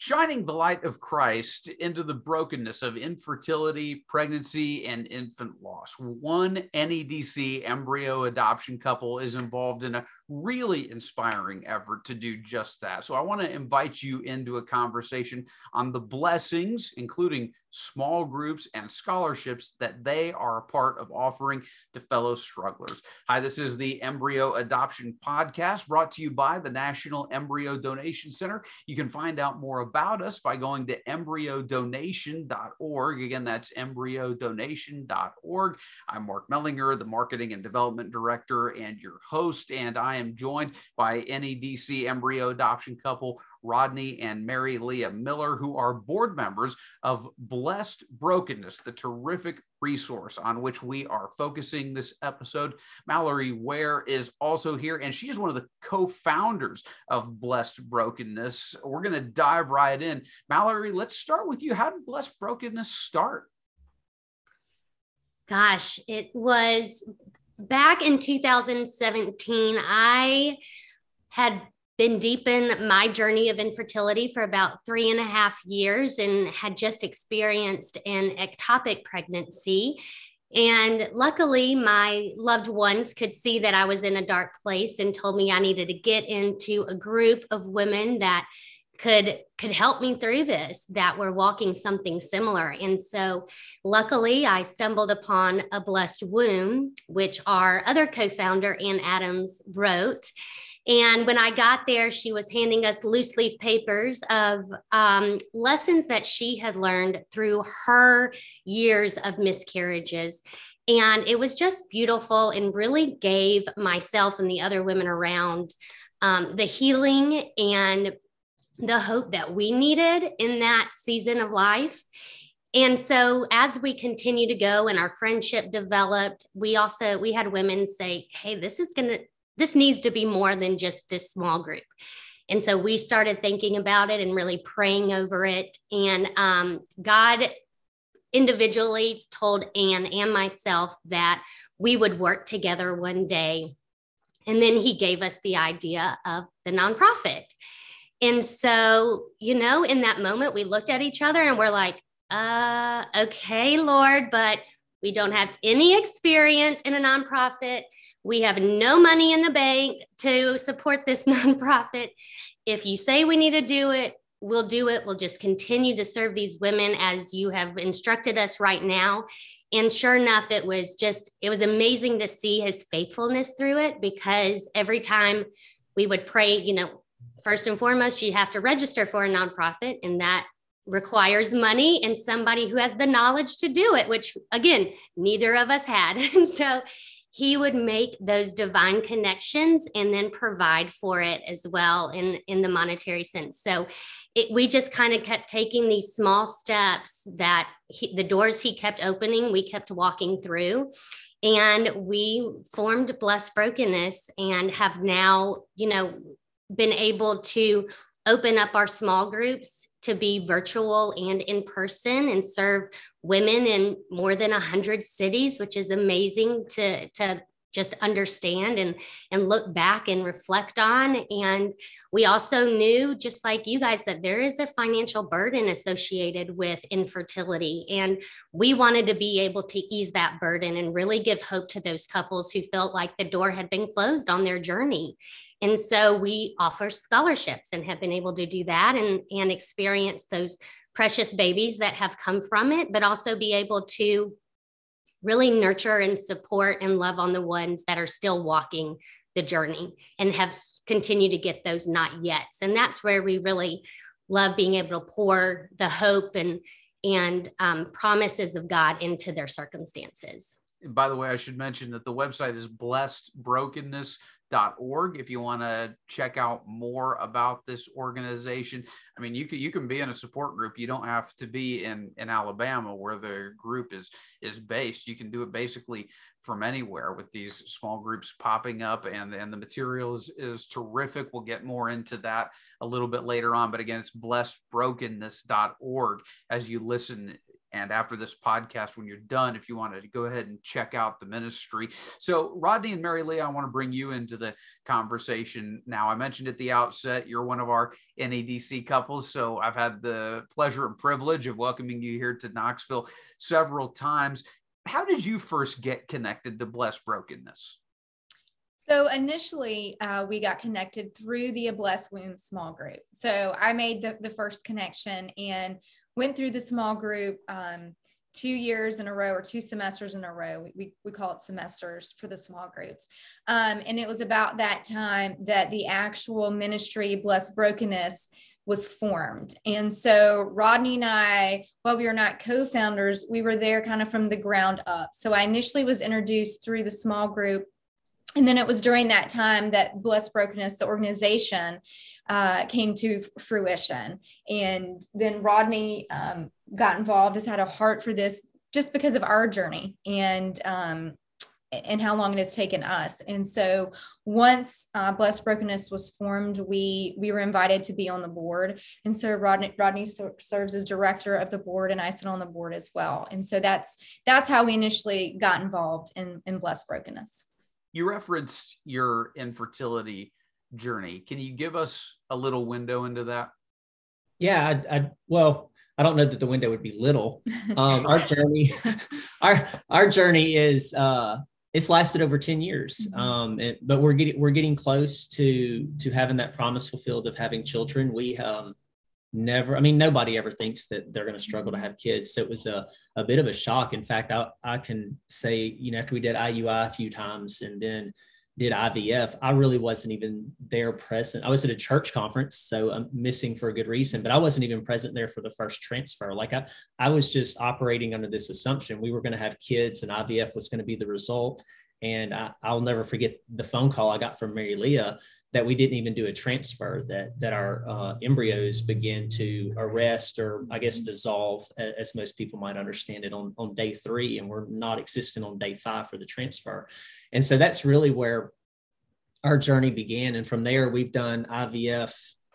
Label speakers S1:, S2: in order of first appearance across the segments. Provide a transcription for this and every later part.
S1: shining the light of Christ into the brokenness of infertility, pregnancy, and infant loss. One NEDC embryo adoption couple is involved in a really inspiring effort to do just that. So I want to invite you into a conversation on the blessings, including small groups and scholarships, that they are a part of offering to fellow strugglers. Hi, this is the Embryo Adoption Podcast, brought to you by the National Embryo Donation Center. You can find out more about us by going to embryodonation.org. Again, that's embryodonation.org. I'm Mark Mellinger, the Marketing and Development Director and your host, and I am joined by NEDC embryo adoption couple Rodney and Mary Leah Miller, who are board members of Blessed Brokenness, the terrific resource on which we are focusing this episode. Mallory Ware is also here, and she is one of the co-founders of Blessed Brokenness. We're going to dive right in. Mallory, let's start with you. How did Blessed Brokenness start?
S2: Gosh, it was back in 2017. I had been deep in my journey of infertility for about 3.5 years and had just experienced an ectopic pregnancy. And luckily, my loved ones could see that I was in a dark place and told me I needed to get into a group of women that could help me through this, that were walking something similar. And so luckily I stumbled upon A Blessed Womb, which our other co-founder, Ann Adams, wrote. And when I got there, she was handing us loose leaf papers of lessons that she had learned through her years of miscarriages. And it was just beautiful and really gave myself and the other women around the healing and the hope that we needed in that season of life. And so as we continue to go and our friendship developed, we had women say, hey, this needs to be more than just this small group. And so we started thinking about it and really praying over it. And God individually told Ann and myself that we would work together one day. And then he gave us the idea of the nonprofit. And so, in that moment, we looked at each other and we're like, okay, Lord, but we don't have any experience in a nonprofit. We have no money in the bank to support this nonprofit. If you say we need to do it, we'll do it. We'll just continue to serve these women as you have instructed us right now. And sure enough, it was amazing to see his faithfulness through it, because every time we would pray, first and foremost, you have to register for a nonprofit, and that requires money and somebody who has the knowledge to do it, which again, neither of us had. And so he would make those divine connections and then provide for it as well in the monetary sense. So we just kind of kept taking these small steps that the doors he kept opening, we kept walking through. And we formed Blessed Brokenness and have now, been able to open up our small groups to be virtual and in person and serve women in more than 100 cities, which is amazing to just understand and look back and reflect on. And we also knew, just like you guys, that there is a financial burden associated with infertility. And we wanted to be able to ease that burden and really give hope to those couples who felt like the door had been closed on their journey. And so we offer scholarships and have been able to do that and experience those precious babies that have come from it, but also be able to really nurture and support and love on the ones that are still walking the journey and have continued to get those not yets. And that's where we really love being able to pour the hope and promises of God into their circumstances.
S1: And by the way, I should mention that the website is blessedbrokenness.org if you want to check out more about this organization. I mean, you can be in a support group. You don't have to be in Alabama where the group is based. You can do it basically from anywhere with these small groups popping up, and the material is terrific. We'll get more into that a little bit later on. But again, it's blessedbrokenness.org as you listen And after this podcast, when you're done, if you wanted to go ahead and check out the ministry. So Rodney and Mary Leah, I want to bring you into the conversation now. I mentioned at the outset, you're one of our NEDC couples. So I've had the pleasure and privilege of welcoming you here to Knoxville several times. How did you first get connected to Blessed Brokenness?
S3: So initially, we got connected through the A Blessed Womb small group. So I made the first connection and went through the small group 2 years in a row, or 2 semesters in a row. We call it semesters for the small groups. And it was about that time that the actual ministry, Blessed Brokenness, was formed. And so Rodney and I, while we were not co-founders, we were there kind of from the ground up. So I initially was introduced through the small group. And then it was during that time that Blessed Brokenness, the organization, came to fruition. And then Rodney got involved, has had a heart for this just because of our journey and how long it has taken us. And so once Blessed Brokenness was formed, we were invited to be on the board. And so Rodney serves as director of the board, and I sit on the board as well. And so that's how we initially got involved in Blessed Brokenness.
S1: You referenced your infertility journey. Can you give us a little window into that?
S4: Yeah, well, I don't know that the window would be little. Our journey, our journey is it's lasted over 10 years. But we're getting close to having that promise fulfilled of having children. We nobody ever thinks that they're going to struggle to have kids. So it was a bit of a shock. In fact, I can say, after we did IUI a few times and then did IVF, I really wasn't even there present. I was at a church conference, so I'm missing for a good reason, but I wasn't even present there for the first transfer. Like I was just operating under this assumption we were going to have kids and IVF was going to be the result. And I'll never forget the phone call I got from Mary Leah that we didn't even do a transfer, that our embryos began to arrest, or I guess dissolve, as most people might understand it, on day 3, and we're not existent on day 5 for the transfer. And so that's really where our journey began. And from there, we've done IVF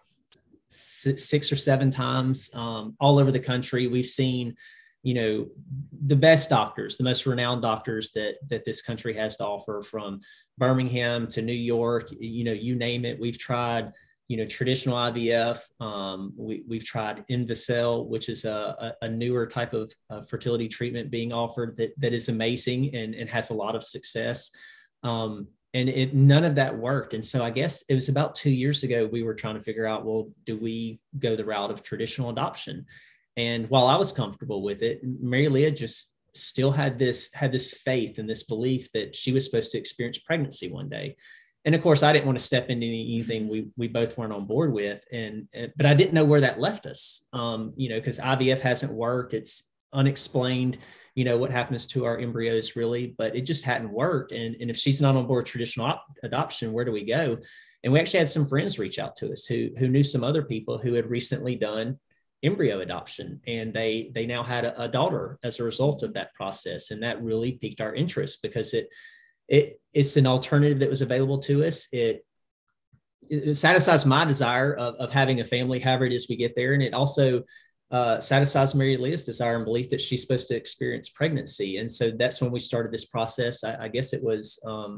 S4: 6 or 7 times all over the country. We've seen the best doctors, the most renowned doctors that this country has to offer, from Birmingham to New York, you name it. We've tried, traditional IVF. We've tried InVicell, which is a newer type of fertility treatment being offered that is amazing and has a lot of success. And none of that worked. And so I guess it was about 2 years ago, we were trying to figure out, well, do we go the route of traditional adoption? And while I was comfortable with it, Mary Leah just still had this faith and this belief that she was supposed to experience pregnancy one day. And of course, I didn't want to step into anything we both weren't on board with. But I didn't know where that left us, because IVF hasn't worked. It's unexplained, what happens to our embryos really, but it just hadn't worked. And if she's not on board traditional adoption, where do we go? And we actually had some friends reach out to us who knew some other people who had recently done embryo adoption, and they now had a daughter as a result of that process. And that really piqued our interest because it's an alternative that was available to us. It satisfies my desire of having a family, however it is we get there. And it also satisfies Mary Leah's desire and belief that she's supposed to experience pregnancy. And so that's when we started this process. I guess it was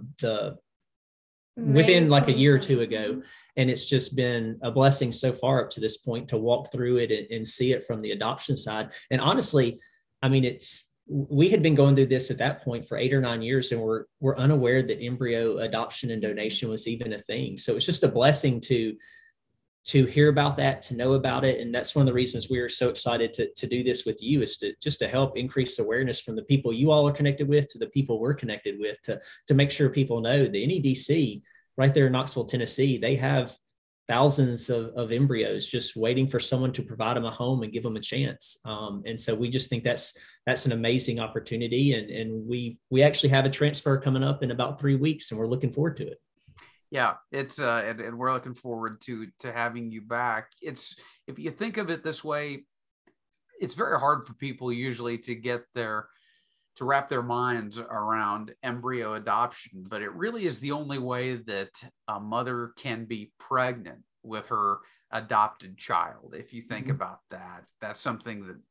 S4: within like a year or 2 ago. And it's just been a blessing so far up to this point to walk through it and see it from the adoption side. And honestly, we had been going through this at that point for 8 or 9 years, and we're unaware that embryo adoption and donation was even a thing. So it's just a blessing to hear about that, to know about it. And that's one of the reasons we are so excited to do this with you, is to help increase awareness from the people you all are connected with to the people we're connected with, to make sure people know the NEDC right there in Knoxville, Tennessee, they have thousands of embryos just waiting for someone to provide them a home and give them a chance. And so we just think that's an amazing opportunity. And we actually have a transfer coming up in about 3 weeks, and we're looking forward to it.
S1: Yeah, it's and we're looking forward to having you back. It's, if you think of it this way, it's very hard for people usually to wrap their minds around embryo adoption, but it really is the only way that a mother can be pregnant with her adopted child. If you think about that, that's something that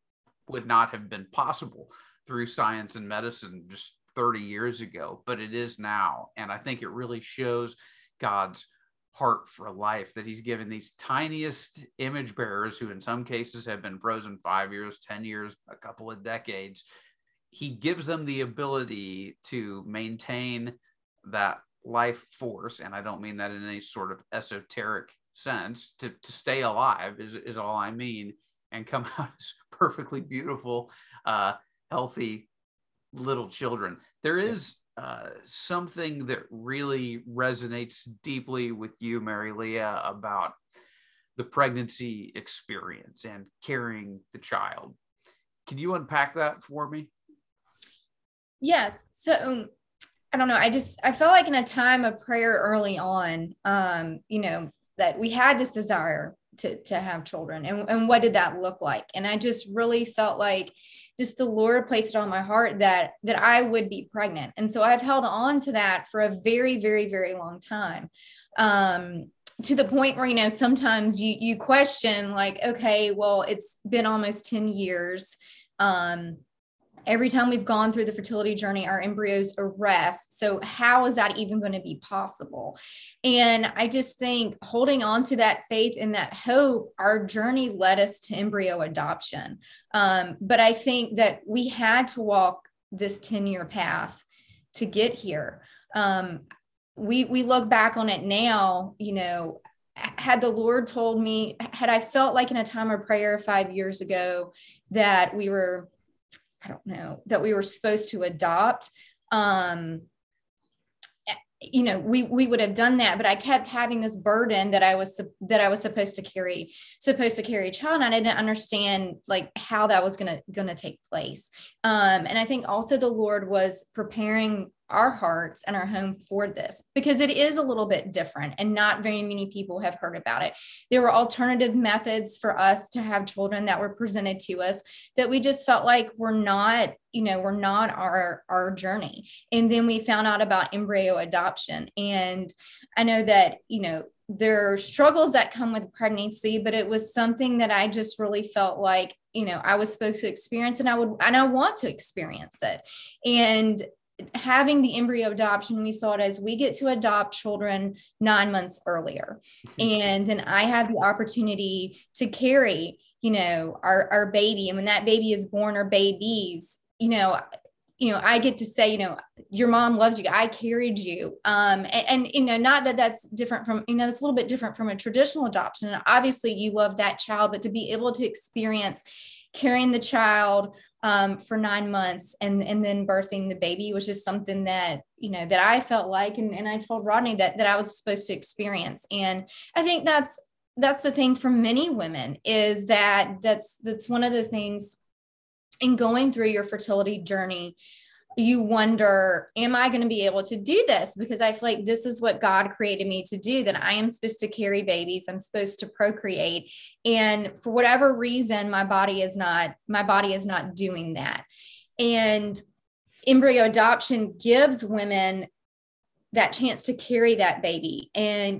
S1: would not have been possible through science and medicine just 30 years ago, but it is now. And I think it really shows God's heart for life, that he's given these tiniest image bearers, who in some cases have been frozen 5 years, 10 years, a couple of decades. He gives them the ability to maintain that life force. And I don't mean that in any sort of esoteric sense. To stay alive is all I mean, and come out as perfectly beautiful, healthy little children. There is something that really resonates deeply with you, Mary Leah, about the pregnancy experience and carrying the child. Can you unpack that for me?
S3: Yes. So I don't know. I felt like in a time of prayer early on, that we had this desire to have children, and what did that look like? And I just really felt like just the Lord placed it on my heart that I would be pregnant. And so I've held on to that for a very, very, very long time. To the point where, sometimes you question, like, okay, well, it's been almost 10 years. Every time we've gone through the fertility journey, our embryos arrest. So how is that even going to be possible? And I just think holding on to that faith and that hope, our journey led us to embryo adoption. But I think that we had to walk this 10-year path to get here. We look back on it now, had the Lord told me, had I felt like in a time of prayer 5 years ago that we were supposed to adopt, we would have done that, but I kept having this burden that I was supposed to carry a child. And I didn't understand like how that was going to take place. And I think also the Lord was preparing our hearts and our home for this, because it is a little bit different and not very many people have heard about it. There were alternative methods for us to have children that were presented to us that we just felt like were not our journey. And then we found out about embryo adoption. And I know that, there are struggles that come with pregnancy, but it was something that I just really felt like, I was supposed to experience, and I want to experience it. And having the embryo adoption, we saw it as we get to adopt children 9 months earlier. And then I have the opportunity to carry, our baby. And when that baby is born, or babies, I get to say, your mom loves you. I carried you. And not that that's different from, that's a little bit different from a traditional adoption. And obviously you love that child, but to be able to experience carrying the child for 9 months and then birthing the baby was just something that, that I felt like, and I told Rodney that I was supposed to experience. And I think that's the thing for many women, is that's one of the things in going through your fertility journey. You wonder, am I going to be able to do this? Because I feel like this is what God created me to do, that I am supposed to carry babies. I'm supposed to procreate. And for whatever reason, my body is not doing that. And embryo adoption gives women that chance to carry that baby. And,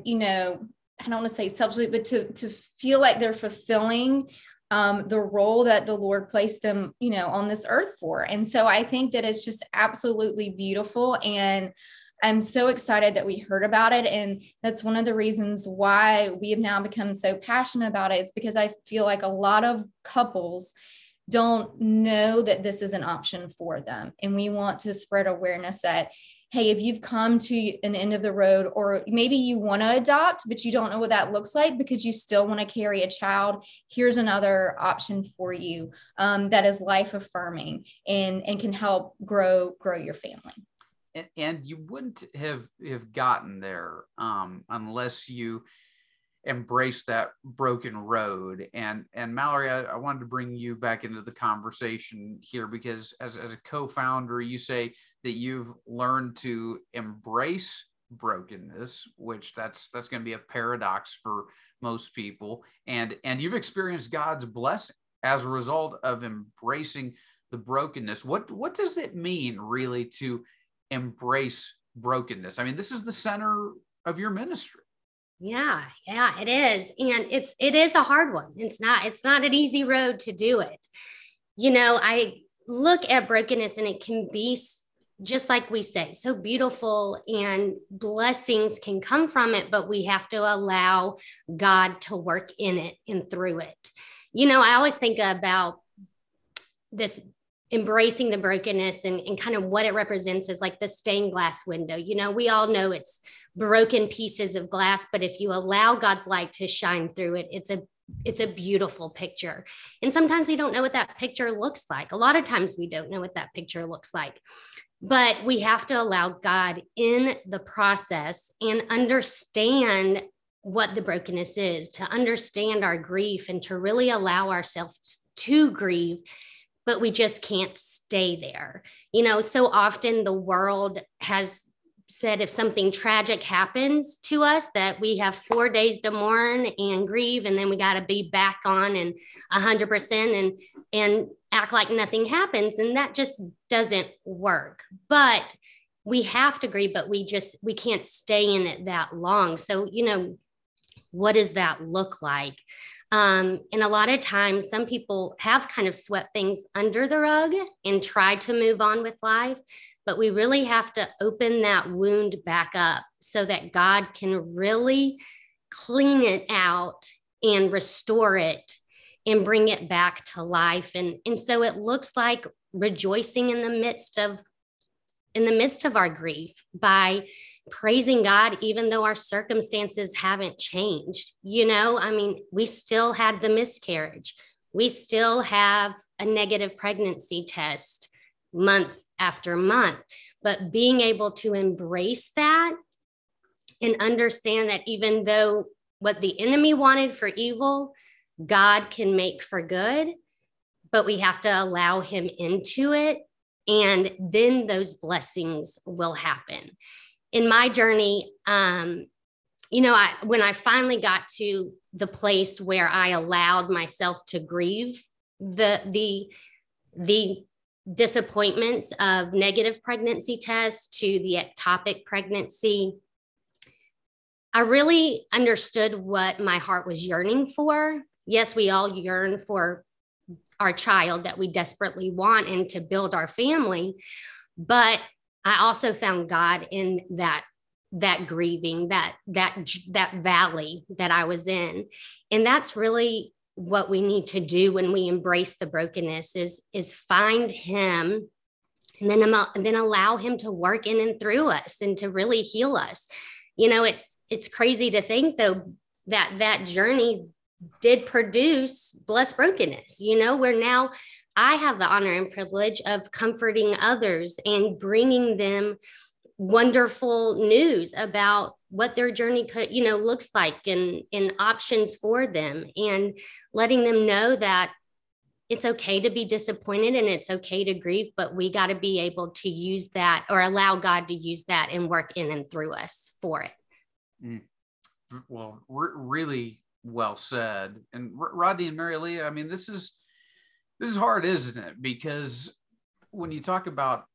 S3: I don't want to say selfishly, but to feel like they're fulfilling the role that the Lord placed them, on this earth for. And so I think that it's just absolutely beautiful. And I'm so excited that we heard about it. And that's one of the reasons why we have now become so passionate about it, is because I feel like a lot of couples don't know that this is an option for them. And we want to spread awareness that, hey, if you've come to an end of the road, or maybe you want to adopt, but you don't know what that looks like because you still want to carry a child, here's another option for you that is life affirming and can help grow your family.
S1: And you wouldn't have gotten there unless you embrace that broken road. And Mallory, I wanted to bring you back into the conversation here, because as a co-founder, you say that you've learned to embrace brokenness, which that's going to be a paradox for most people. And you've experienced God's blessing as a result of embracing the brokenness. What does it mean really to embrace brokenness? I mean, this is the center of your ministry.
S2: Yeah, it is. And it is a hard one. It's not an easy road to do it. I look at brokenness and it can be just like we say, so beautiful and blessings can come from it, but we have to allow God to work in it and through it. I always think about this embracing the brokenness and kind of what it represents as like the stained glass window. We all know it's broken pieces of glass, but if you allow God's light to shine through it, it's a beautiful picture. And sometimes we don't know what that picture looks like. A lot of times we don't know what that picture looks like, but we have to allow God in the process and understand what the brokenness is, to understand our grief and to really allow ourselves to grieve, but we just can't stay there. So often the world has said if something tragic happens to us that we have 4 days to mourn and grieve, and then we got to be back on and 100% and act like nothing happens. And that just doesn't work. But we have to grieve, but we can't stay in it that long. So, what does that look like? And a lot of times some people have kind of swept things under the rug and tried to move on with life, but we really have to open that wound back up so that God can really clean it out and restore it and bring it back to life. And so it looks like rejoicing in the midst of our grief by praising God, even though our circumstances haven't changed. We still had the miscarriage. We still have a negative pregnancy test month after month, but being able to embrace that and understand that even though what the enemy wanted for evil, God can make for good, but we have to allow him into it. And then those blessings will happen. In my journey, when I finally got to the place where I allowed myself to grieve the disappointments of negative pregnancy tests to the ectopic pregnancy, I really understood what my heart was yearning for. Yes, we all yearn for our child that we desperately want and to build our family. But I also found God in that grieving, that valley that I was in. And that's really what we need to do when we embrace the brokenness is find him and then allow him to work in and through us and to really heal us. It's crazy to think though that journey did produce blessed brokenness, where now I have the honor and privilege of comforting others and bringing them wonderful news about what their journey could, looks like and options for them, and letting them know that it's okay to be disappointed and it's okay to grieve, but we got to be able to use that or allow God to use that and work in and through us for it.
S1: Well, really well said. And Rodney and Mary Leah, this is hard, isn't it? Because when you talk about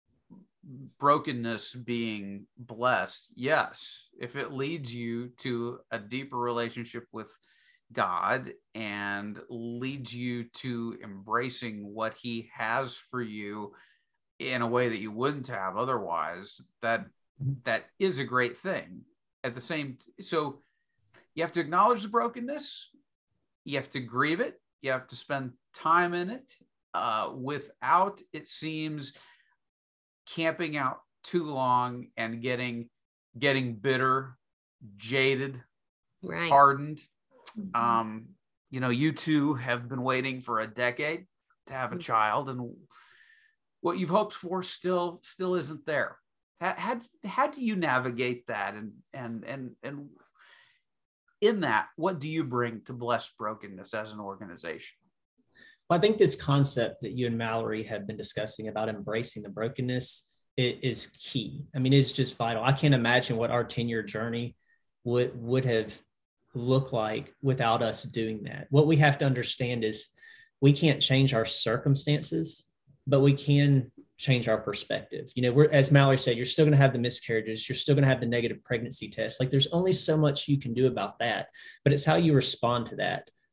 S1: brokenness being blessed, yes, if it leads you to a deeper relationship with God and leads you to embracing what he has for you in a way that you wouldn't have otherwise, that is a great thing. At the same so you have to acknowledge the brokenness, you have to grieve it, you have to spend time in it without, it seems, camping out too long and getting bitter, jaded,
S2: right,
S1: hardened. You two have been waiting for a decade to have a child, and what you've hoped for still isn't there. How do you navigate that? And in that, what do you bring to Blessed Brokenness as an organization?
S4: Well, I think this concept that you and Mallory have been discussing about embracing the brokenness is key. It's just vital. I can't imagine what our 10-year journey would have looked like without us doing that. What we have to understand is we can't change our circumstances, but we can change our perspective. As Mallory said, you're still going to have the miscarriages. You're still going to have the negative pregnancy test. Like, there's only so much you can do about that, but it's how you respond to that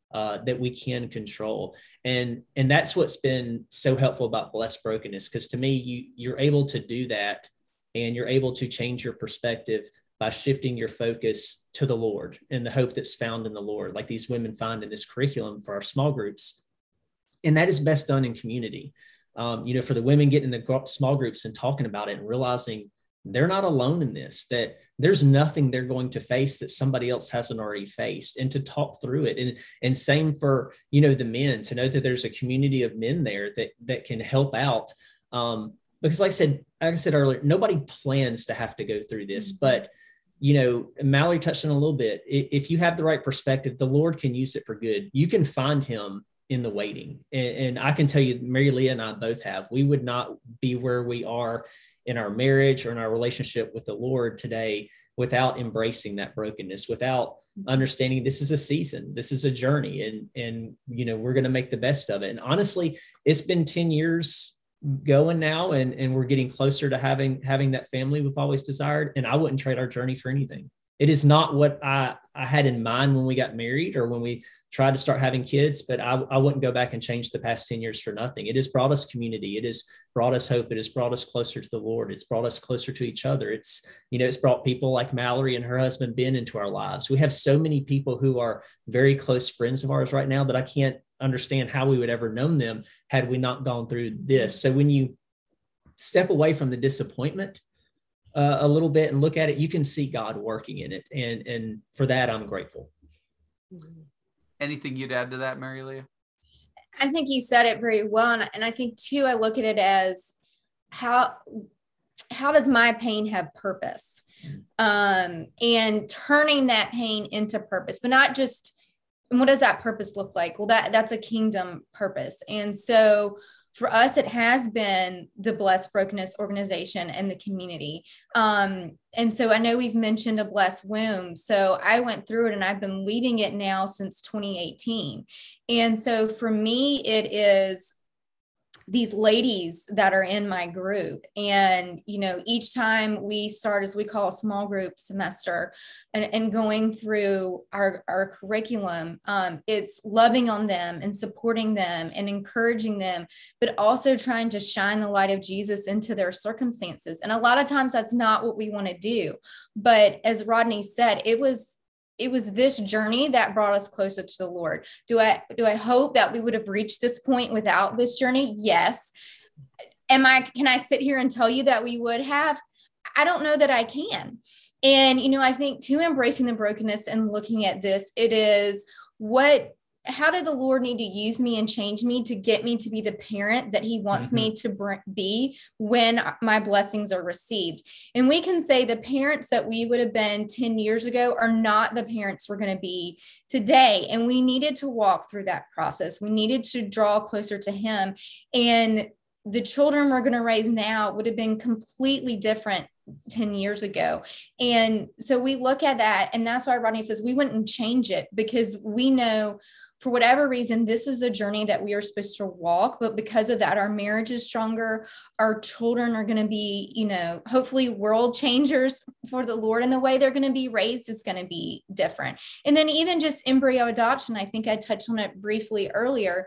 S4: that we can control. And that's what's been so helpful about Blessed Brokenness, because to me, you're able to do that, and you're able to change your perspective by shifting your focus to the Lord and the hope that's found in the Lord, like these women find in this curriculum for our small groups. And that is best done in community. For the women getting in the small groups and talking about it and realizing they're not alone in this, that there's nothing they're going to face that somebody else hasn't already faced, and to talk through it. And same for, the men, to know that there's a community of men there that can help out. Because like I said earlier, nobody plans to have to go through this, but Mallory touched on a little bit. If you have the right perspective, the Lord can use it for good. You can find him in the waiting. And I can tell you, Mary Leah and I both have. We would not be where we are in our marriage or in our relationship with the Lord today without embracing that brokenness, without understanding this is a season, this is a journey, and we're going to make the best of it. And honestly, it's been 10 years going now, and we're getting closer to having that family we've always desired. And I wouldn't trade our journey for anything. It is not what I had in mind when we got married or when we tried to start having kids, but I wouldn't go back and change the past 10 years for nothing. It has brought us community. It has brought us hope. It has brought us closer to the Lord. It's brought us closer to each other. It's brought people like Mallory and her husband, Ben, into our lives. We have so many people who are very close friends of ours right now that I can't understand how we would ever known them had we not gone through this. So when you step away from the disappointment a little bit and look at it, you can see God working in it. And for that, I'm grateful.
S1: Anything you'd add to that, Mary Leah?
S3: I think you said it very well. And I think too, I look at it as how does my pain have purpose? And turning that pain into purpose, but not just, and what does that purpose look like? Well, that's a kingdom purpose. And so for us, it has been the Blessed Brokenness organization and the community. And so I know we've mentioned a blessed womb. So I went through it and I've been leading it now since 2018. And so for me, it is these ladies that are in my group. And, each time we start, as we call a small group semester, and going through our curriculum, it's loving on them and supporting them and encouraging them, but also trying to shine the light of Jesus into their circumstances. And a lot of times that's not what we want to do. But as Rodney said, it was this journey that brought us closer to the Lord. Do I hope that we would have reached this point without this journey? Yes. Can I sit here and tell you that we would have? I don't know that I can. And, I think too, embracing the brokenness and looking at this, it is how did the Lord need to use me and change me to get me to be the parent that he wants me to be when my blessings are received? And we can say the parents that we would have been 10 years ago are not the parents we're going to be today. And we needed to walk through that process. We needed to draw closer to him. And the children we're going to raise now would have been completely different 10 years ago. And so we look at that, and that's why Rodney says we wouldn't change it, because we know for whatever reason, this is the journey that we are supposed to walk. But because of that, our marriage is stronger. Our children are going to be, hopefully world changers for the Lord, and the way they're going to be raised is going to be different. And then even just embryo adoption, I think I touched on it briefly earlier.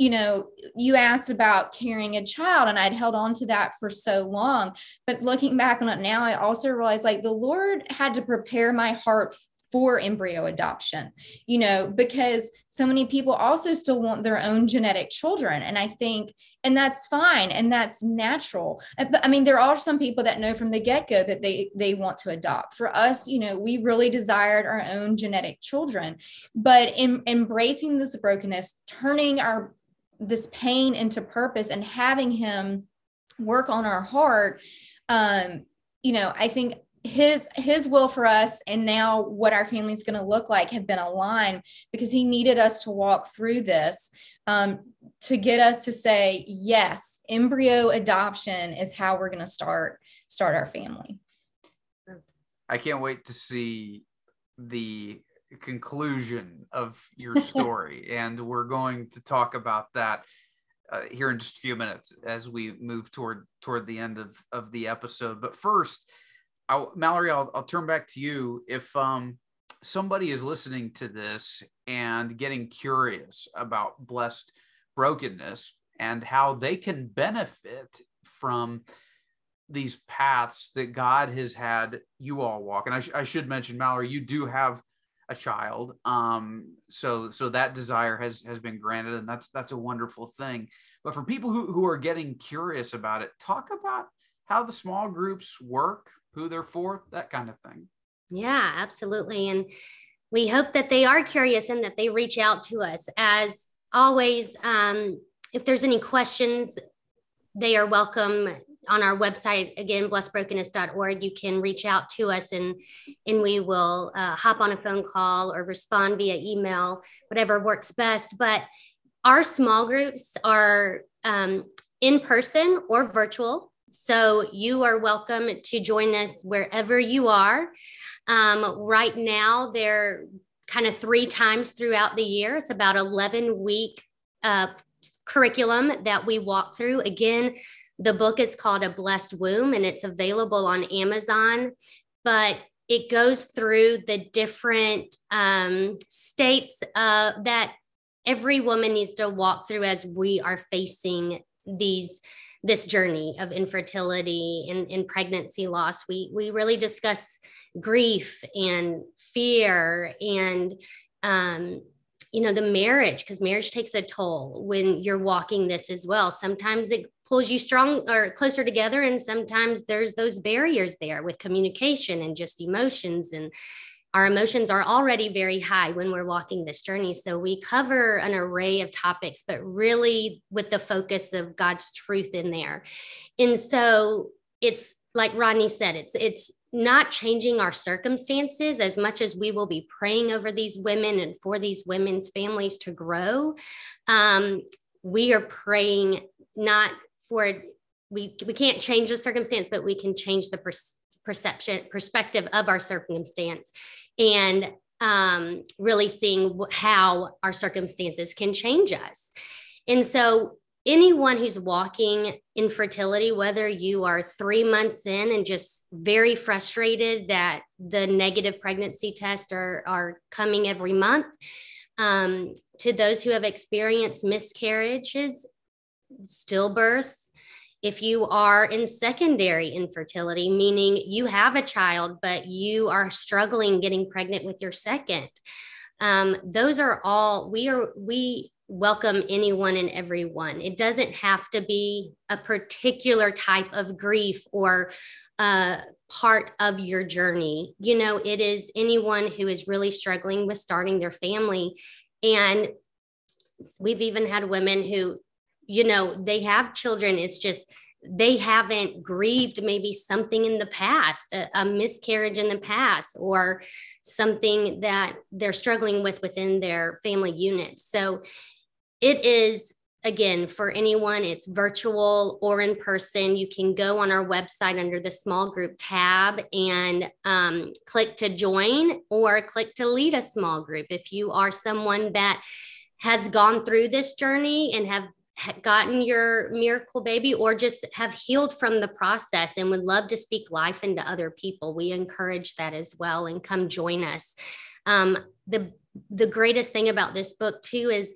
S3: You asked about carrying a child, and I'd held on to that for so long. But looking back on it now, I also realized the Lord had to prepare my heart for embryo adoption, because so many people also still want their own genetic children. And I think, and that's fine. And that's natural. I mean, there are some people that know from the get-go that they want to adopt. For us, we really desired our own genetic children, but in embracing this brokenness, turning this pain into purpose and having him work on our heart, I think his will for us and now what our family is going to look like have been aligned, because he needed us to walk through this to get us to say, yes, embryo adoption is how we're going to start our family.
S1: I can't wait to see the conclusion of your story. And we're going to talk about that here in just a few minutes as we move toward the end of the episode. But first, Mallory, I'll turn back to you. If somebody is listening to this and getting curious about blessed brokenness and how they can benefit from these paths that God has had you all walk. And I should mention, Mallory, you do have a child. So that desire has been granted, and that's a wonderful thing. But for people who are getting curious about it, talk about how the small groups work, who they're for, that kind of thing.
S2: Yeah, absolutely. And we hope that they are curious and that they reach out to us. As always, if there's any questions, they are welcome on our website. Again, blessedbrokenness.org. You can reach out to us and we will hop on a phone call or respond via email, whatever works best. But our small groups are in person or virtual. So you are welcome to join us wherever you are. Right now, they're kind of 3 times throughout the year. It's about 11-week curriculum that we walk through. Again, the book is called A Blessed Womb, and it's available on Amazon, but it goes through the different states that every woman needs to walk through as we are facing this journey of infertility and pregnancy loss. We really discuss grief and fear and the marriage, because marriage takes a toll when you're walking this as well. Sometimes it pulls you strong or closer together, and sometimes there's those barriers there with communication and just emotions, and our emotions are already very high when we're walking this journey. So we cover an array of topics, but really with the focus of God's truth in there. And so it's like Rodney said, it's not changing our circumstances as much as we will be praying over these women and for these women's families to grow. We are praying not for, we can't change the circumstance, but we can change the perspective of our circumstance, and really seeing how our circumstances can change us. And so anyone who's walking infertility, whether you are 3 months in and just very frustrated that the negative pregnancy tests are coming every month, to those who have experienced miscarriages, stillbirth, if you are in secondary infertility, meaning you have a child, but you are struggling getting pregnant with your second, those are all, we welcome anyone and everyone. It doesn't have to be a particular type of grief or part of your journey. It is anyone who is really struggling with starting their family. And we've even had women who, they have children. It's just, they haven't grieved maybe something in the past, a miscarriage in the past, or something that they're struggling with within their family unit. So it is, again, for anyone, it's virtual or in person. You can go on our website under the small group tab and click to join or click to lead a small group. If you are someone that has gone through this journey and have gotten your miracle baby, or just have healed from the process and would love to speak life into other people, we encourage that as well, and come join us. The greatest thing about this book too is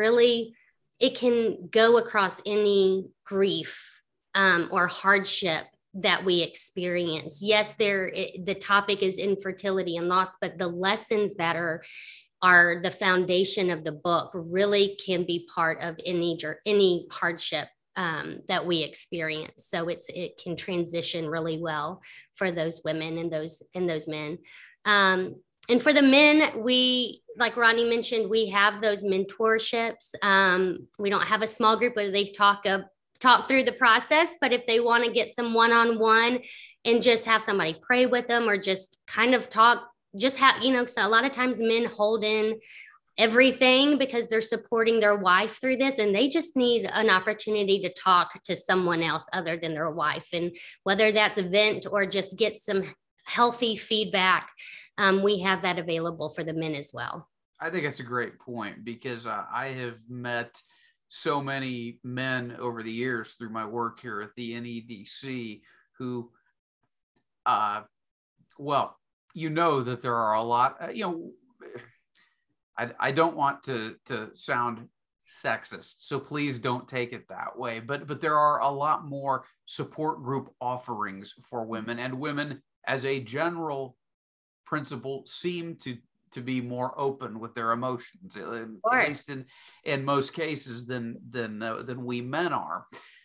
S2: it can go across any grief or hardship that we experience. Yes, the topic is infertility and loss, but the lessons that are the foundation of the book really can be part of any hardship that we experience. So it can transition really well for those women and those men. And for the men, we, like Rodney mentioned, we have those mentorships. We don't have a small group where they talk through the process, but if they want to get some one-on-one and just have somebody pray with them, or just kind of talk, just have, so a lot of times men hold in everything because they're supporting their wife through this, and they just need an opportunity to talk to someone else other than their wife. And whether that's a vent or just get some healthy feedback, we have that available for the men as well.
S1: I think that's a great point, because I have met so many men over the years through my work here at the NEDC who, you know that there are a lot, I don't want to sound sexist, so please don't take it that way. But there are a lot more support group offerings for women, and women as a general principle seem to be more open with their emotions, at least in most cases, than we men are.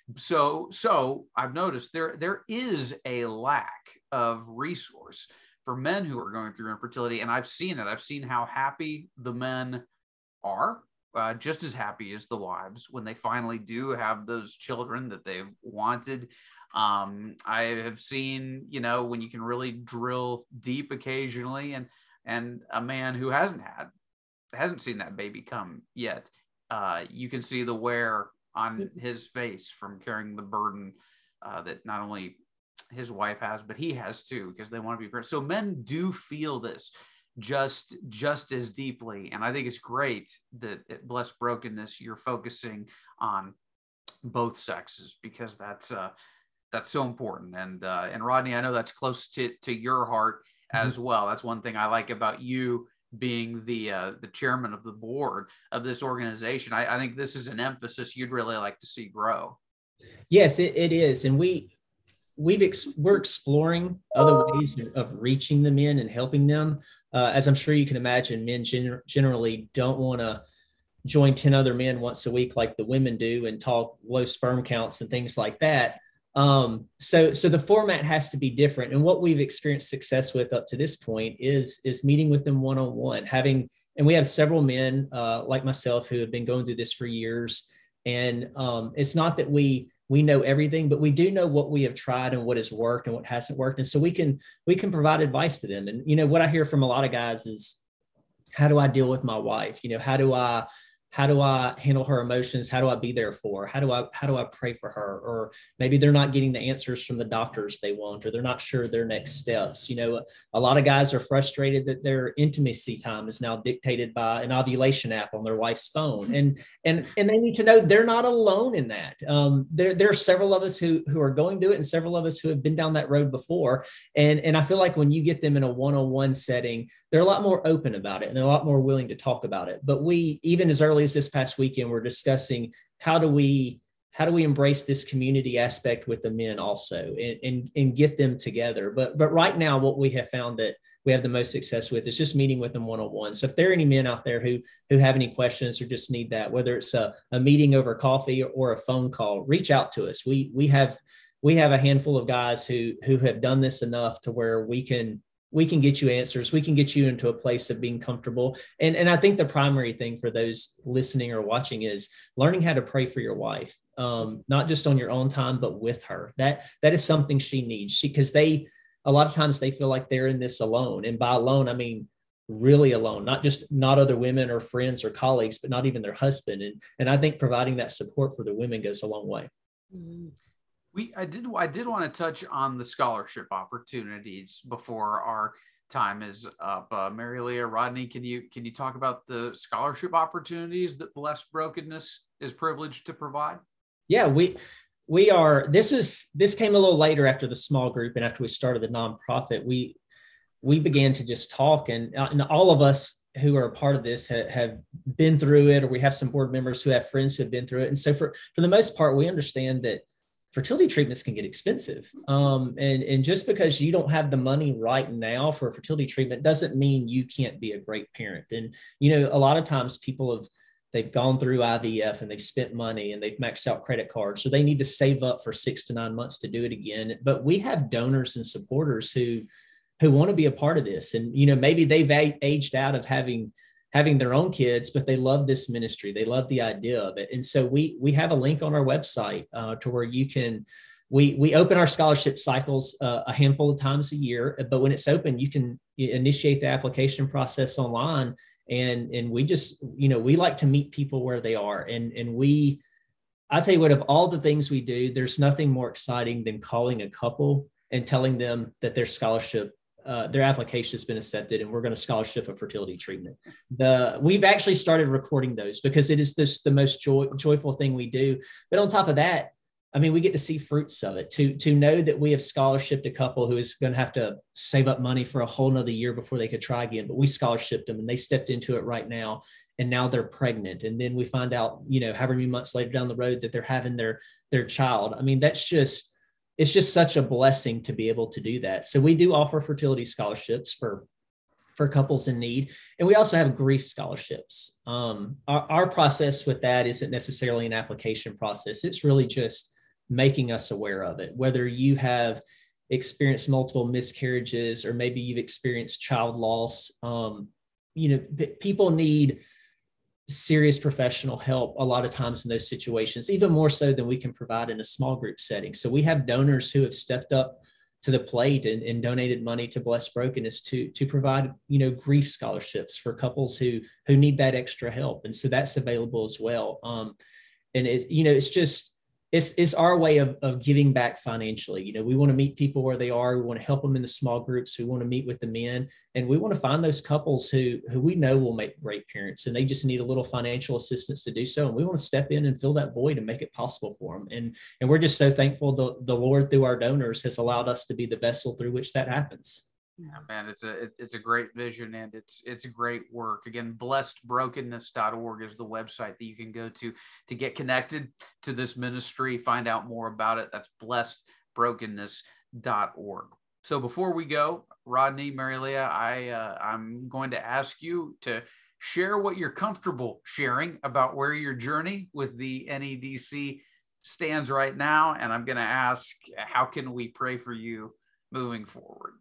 S1: So I've noticed there is a lack of resource for men who are going through infertility, and I've seen it. I've seen how happy the men are, just as happy as the wives when they finally do have those children that they've wanted. I have seen, when you can really drill deep occasionally, and a man who hasn't seen that baby come yet, you can see the wear on his face from carrying the burden that not only his wife has, but he has too, because they want to be parents. So men do feel this just as deeply. And I think it's great that at Blessed Brokenness, you're focusing on both sexes, because that's so important. And Rodney, I know that's close to your heart as well. That's one thing I like about you being the chairman of the board of this organization. I think this is an emphasis you'd really like to see grow.
S4: Yes, it is. And we're exploring other ways of reaching the men and helping them. As I'm sure you can imagine, men generally don't want to join 10 other men once a week like the women do and talk low sperm counts and things like that. So the format has to be different. And what we've experienced success with up to this point is meeting with them one-on-one, and we have several men like myself who have been going through this for years. And it's not that we know everything, but we do know what we have tried and what has worked and what hasn't worked. And so we can provide advice to them. And, what I hear from a lot of guys is, how do I deal with my wife? How do I handle her emotions? How do I be there for her? How do I pray for her? Or maybe they're not getting the answers from the doctors they want, or they're not sure their next steps. A lot of guys are frustrated that their intimacy time is now dictated by an ovulation app on their wife's phone. And they need to know they're not alone in that. There are several of us who are going through it, and several of us who have been down that road before. And I feel like when you get them in a one-on-one setting, they're a lot more open about it, and they're a lot more willing to talk about it. But we, even as early as this past weekend, we're discussing how do we embrace this community aspect with the men also, and get them together. But right now, what we have found that we have the most success with is just meeting with them one-on-one. So if there are any men out there who have any questions or just need that, whether it's a meeting over coffee or a phone call, reach out to us. We have a handful of guys who have done this enough to where we can get you answers. We can get you into a place of being comfortable. And I think the primary thing for those listening or watching is learning how to pray for your wife, not just on your own time, but with her. That is something she needs. Because a lot of times they feel like they're in this alone. And by alone, I mean really alone, not other women or friends or colleagues, but not even their husband. And I think providing that support for the women goes a long way.
S2: Mm-hmm.
S1: I did want to touch on the scholarship opportunities before our time is up. Mary Leah, Rodney, can you talk about the scholarship opportunities that Blessed Brokenness is privileged to provide? Yeah,
S4: we are. This came a little later after the small group and after we started the nonprofit. We began to just talk, and all of us who are a part of this have been through it, or we have some board members who have friends who have been through it. And so for the most part, we understand that fertility treatments can get expensive. And just because you don't have the money right now for a fertility treatment doesn't mean you can't be a great parent. And, a lot of times they've gone through IVF and they've spent money and they've maxed out credit cards. So they need to save up for 6 to 9 months to do it again. But we have donors and supporters who want to be a part of this. And, maybe they've aged out of having their own kids, but they love this ministry. They love the idea of it. And so we have a link on our website to where we open our scholarship cycles a handful of times a year, but when it's open, you can initiate the application process online. And we just, we like to meet people where they are. And I tell you what, of all the things we do, there's nothing more exciting than calling a couple and telling them that their application has been accepted and we're going to scholarship a fertility treatment. We've actually started recording those because it is the most joyful thing we do. But on top of that, I mean, we get to see fruits of it. To know that we have scholarshiped a couple who is going to have to save up money for a whole nother year before they could try again, but we scholarshiped them and they stepped into it right now, and now they're pregnant. And then we find out, however many months later down the road that they're having their child. I mean, it's just such a blessing to be able to do that. So we do offer fertility scholarships for couples in need. And we also have grief scholarships. Our process with that isn't necessarily an application process. It's really just making us aware of it, whether you have experienced multiple miscarriages or maybe you've experienced child loss. People need serious professional help a lot of times in those situations, even more so than we can provide in a small group setting. So we have donors who have stepped up to the plate and donated money to Blessed Brokenness to provide, grief scholarships for couples who need that extra help. And so that's available as well. And it's our way of giving back financially. We want to meet people where they are. We want to help them in the small groups. We want to meet with the men, and we want to find those couples who we know will make great parents, and they just need a little financial assistance to do so. And we want to step in and fill that void and make it possible for them. And we're just so thankful the Lord through our donors has allowed us to be the vessel through which that happens.
S1: Yeah, man, it's a great vision, and it's great work. Again, blessedbrokenness.org is the website that you can go to get connected to this ministry, find out more about it. That's blessedbrokenness.org. So before we go, Rodney, Mary Leah, I'm going to ask you to share what you're comfortable sharing about where your journey with the NEDC stands right now. And I'm going to ask, how can we pray for you moving forward?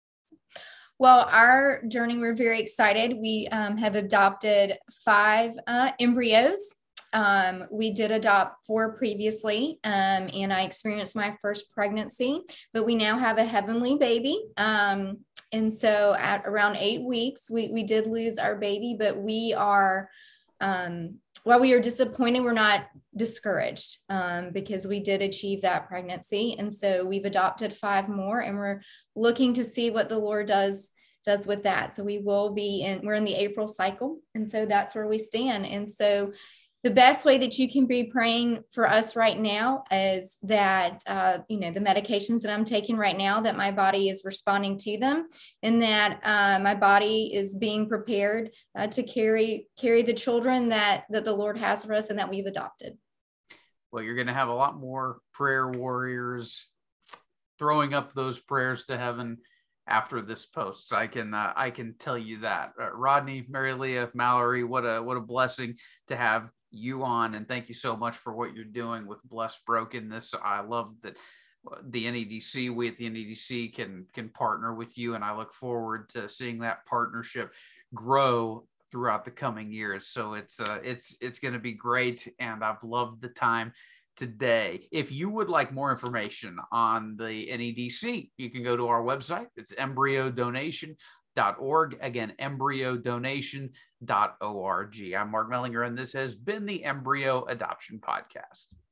S3: Well, our journey, we're very excited. We have adopted 5 embryos. We did adopt 4 previously, and I experienced my first pregnancy, but we now have a heavenly baby. And so at around 8 weeks, we did lose our baby, but we are, while we are disappointed, we're not discouraged because we did achieve that pregnancy. And so we've adopted 5 more, and we're looking to see what the Lord does with that. So we're in the April cycle. And so that's where we stand. And so the best way that you can be praying for us right now is that, the medications that I'm taking right now, that my body is responding to them, and that my body is being prepared to carry the children that the Lord has for us and that we've adopted.
S1: Well, you're going to have a lot more prayer warriors throwing up those prayers to heaven after this post. I can tell you that. Rodney, Mary Leah, Mallory, what a blessing to have you on, and thank you so much for what you're doing with Blessed Brokenness. I love that the NEDC, we at the NEDC can partner with you, and I look forward to seeing that partnership grow throughout the coming years. So it's going to be great, and I've loved the time today. If you would like more information on the NEDC, you can go to our website. It's embryodonation.org. Again, embryodonation.org. I'm Mark Mellinger, and this has been the Embryo Adoption Podcast.